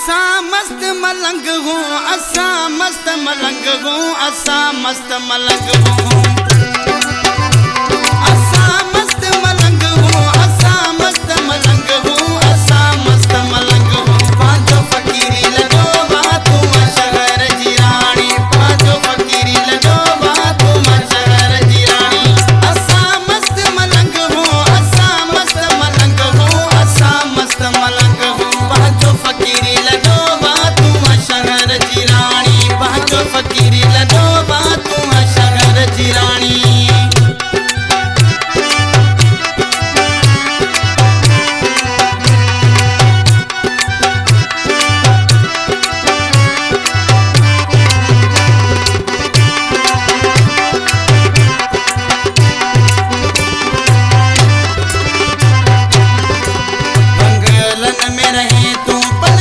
असा मस्त मलंग हूँ, असा मस्त मलंग हूँ, असा मस्त मलंग हूँ, असा मस्त मलंग हूँ, असा मस्त मलंग हूँ, असा मस्त मलंग हूँ। पांचो फकीरी लगो बातू शहर जी रानी, पांचो फकीरी लगो बातू शहर जी रानी। असा मस्त मलंग हूँ, असा मस्त मलंग हूँ, असा मस्त मलंग हूँ। पांचो फकीरी लगो बातू शहर जी रानी, पांचो फकीरी लगो बातू शहर जी रानी। में रहे तू